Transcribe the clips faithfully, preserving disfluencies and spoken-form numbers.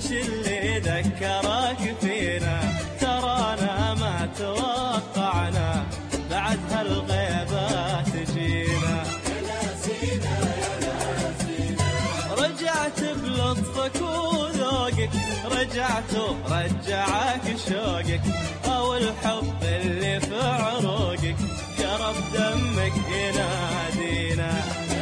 وش اللي ذكرك فينا؟ ترانا ما توقعنا بعد هالغيبة تجينا. رجعت بلطفك وذوقك، رجعت ورجعك شوقك، او الحب اللي في عروقك شرب دمك ينادينا.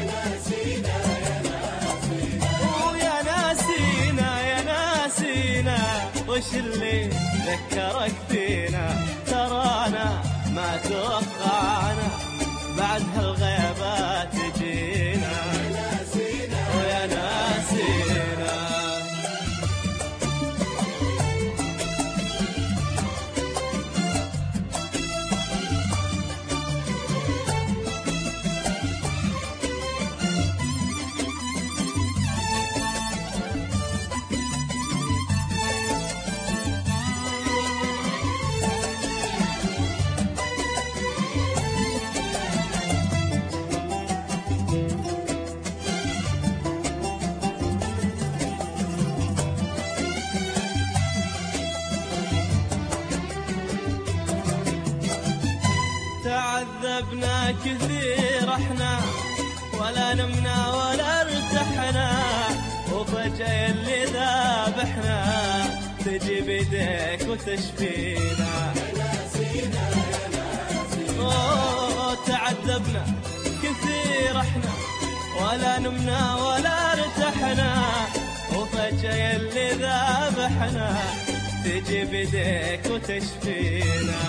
ويا ناسينا يا ناسينا وش اللي ذكرك فينا؟ ترانا ما توقعنا بعد هالغيبة تجينا. ويا ناسينا تعذبنا كثير احنا ولا نمنا ولا ارتحنا، وفجأة اللي ذابحنا تجي بيديك وتشفينا. اوه تعذبنا كثير احنا ولا نمنا ولا ارتحنا، وفجأة اللي ذابحنا تجي بيديك وتشفينا.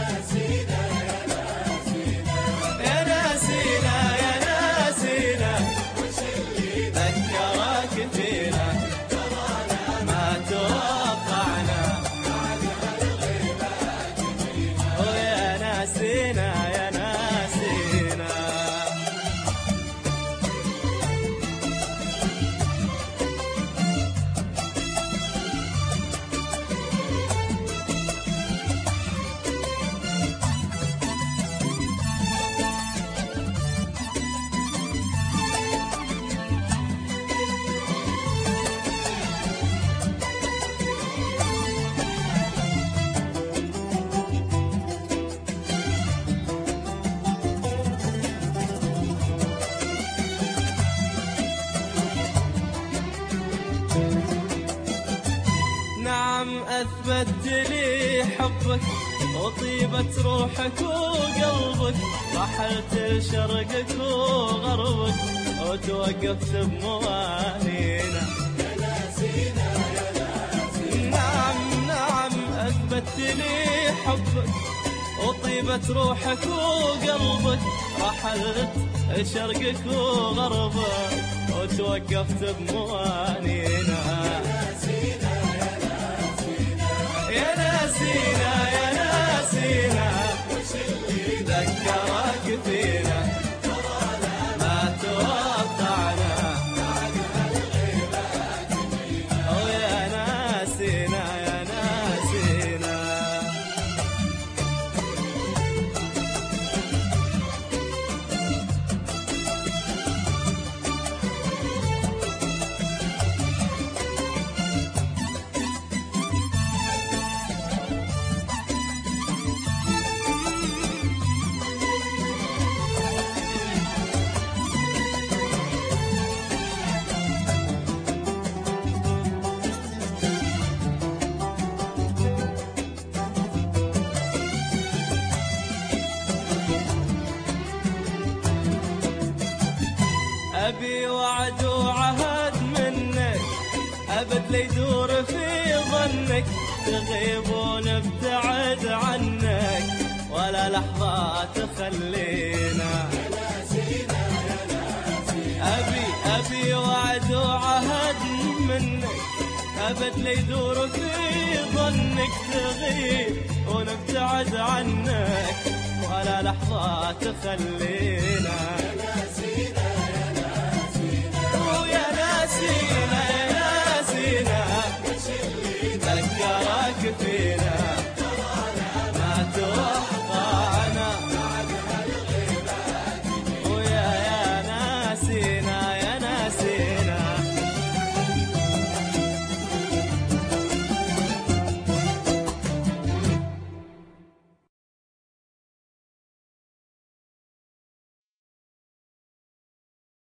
يا ناسينا يا ناسينا وش اللي ذكرك فينا؟ ما توقعنا ويا ناسينا يا ناسينا. نعم أثبت لي حبك وطيبة روحك وقلبك، رحلت لشرقك وغربك وتوقفت بموالينا. نعم نعم أثبت لي حبك وطيبة روحك وقلبك، رحلت لشرقك وغربك وتوقفت بموالينا. يا ناسينا يا ناسينا وش اللي ذكرك فينا؟ ما توقعنا ويا ناسينا يا ناسينا. أبي وعد وعهد منك أبد ليدور في ظنك، تغيب ونبتعد عنك ولا لحظة تخلينا. أبي أبي وعد وعهد منك أبد ليدور في ظنك، تغيب ونبتعد عنك ولا لحظة تخلينا.